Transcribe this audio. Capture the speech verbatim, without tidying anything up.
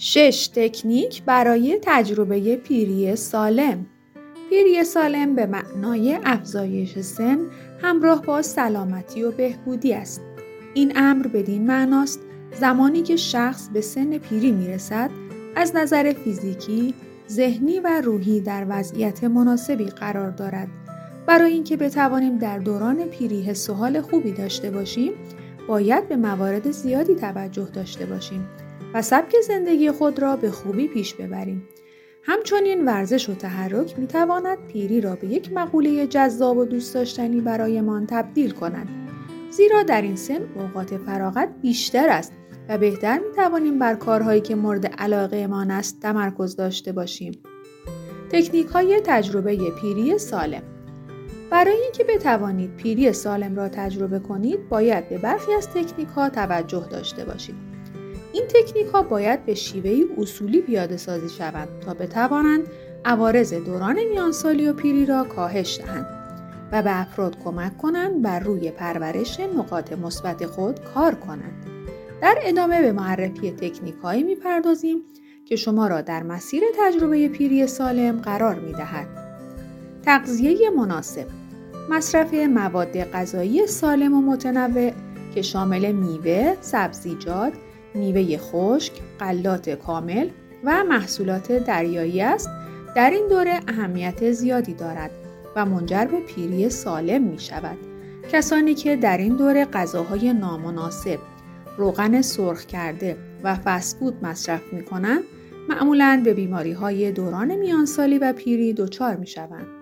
شش تکنیک برای تجربه پیری سالم. پیری سالم به معنای افزایش سن همراه با سلامتی و بهبودی است. این امر بدین معناست زمانی که شخص به سن پیری میرسد از نظر فیزیکی، ذهنی و روحی در وضعیت مناسبی قرار دارد. برای اینکه بتوانیم در دوران پیری حس و حال خوبی داشته باشیم، باید به موارد زیادی توجه داشته باشیم و سبک زندگی خود را به خوبی پیش ببریم. همچنین ورزش و تحرک می تواند پیری را به یک مقوله جذاب و دوست داشتنی برایمان تبدیل کند. زیرا در این سن اوقات فراغت بیشتر است و بهتر می توانیم بر کارهایی که مورد علاقه ما است تمرکز داشته باشیم. تکنیک های تجربه پیری سالم. برای اینکه بتوانید پیری سالم را تجربه کنید، باید به برخی از تکنیک ها توجه داشته باشید. این تکنیک ها باید به شیوهی اصولی پیاده سازی شوند تا بتوانند عوارض دوران میانسالی و پیری را کاهش دهند و به افراد کمک کنند بر روی پرورش نقاط مثبت خود کار کنند. در ادامه به معرفی تکنیک هایی می‌پردازیم که شما را در مسیر تجربه پیری سالم قرار می‌دهد. تغذیه مناسب. مصرف مواد غذایی سالم و متنوع که شامل میوه، سبزیجات، میوه خشک، غلات کامل و محصولات دریایی است، در این دوره اهمیت زیادی دارد و منجر به پیری سالم می شود. کسانی که در این دوره غذاهای نامناسب، روغن سرخ کرده و فست فود مصرف می کنند، معمولاً به بیماری‌های دوران میانسالی و پیری دچار می شوند.